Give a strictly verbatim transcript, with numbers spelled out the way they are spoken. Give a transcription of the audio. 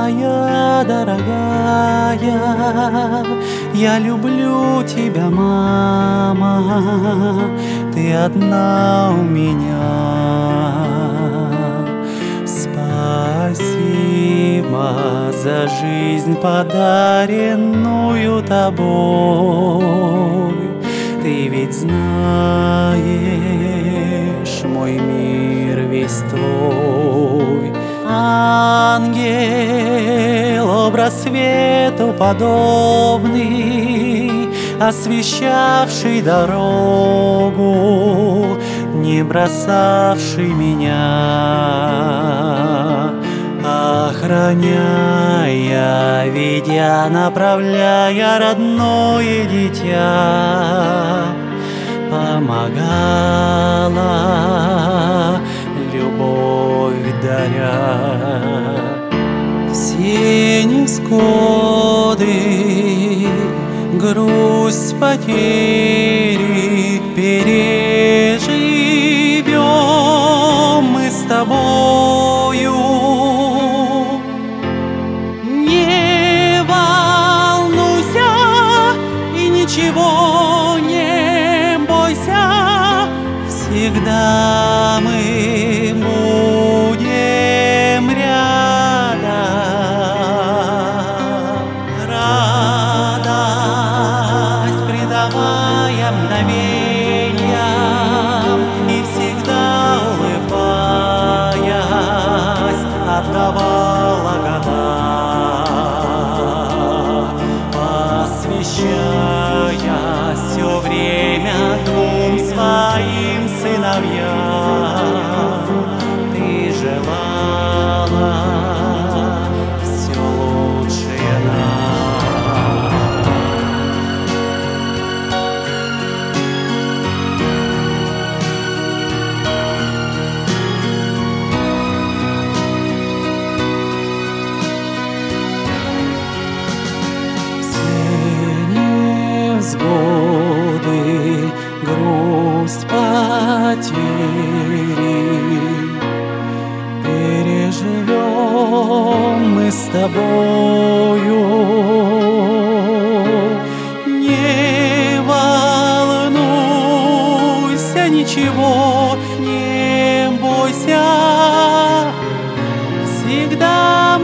моя дорогая, я люблю тебя, мама, ты одна у меня. Спасибо за жизнь, подаренную тобой. Ты ведь знаешь, мой мир весь твой. Ангел, образ свету подобный, освещавший дорогу, не бросавший меня, охраняя, ведя, направляя родное дитя, помогала, любовь даря. Все невзгоды, грусть, потери переживем мы с тобою. Не волнуйся и ничего не бойся, всегда мы будем рядом. Радость придавая мгновениям и всегда улыбаясь, отдавала года, посвящая все время двум своим сыновьям. Ты желала все лучшее нам. Все невзгоды, грусть, потери переживем мы с тобою. Не волнуйся, ничего не бойся, всегда